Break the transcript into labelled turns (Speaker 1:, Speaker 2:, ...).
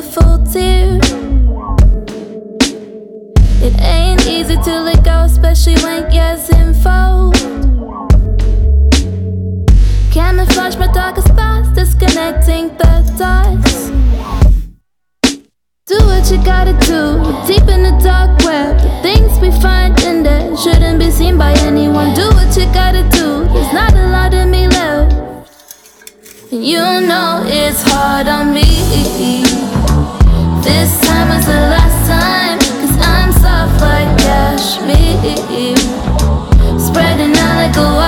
Speaker 1: beautiful tear. It ain't easy to let go, especially when years involved. Camouflage my darkest thoughts, disconnecting the dots. Do what you gotta do, deep in the dark web. The things we find in there shouldn't be seen by anyone. Do what you gotta do, there's not a lot of me left. And you know it's hard on me. This time was the last time, 'cause I'm soft like cashmere, spreading out like a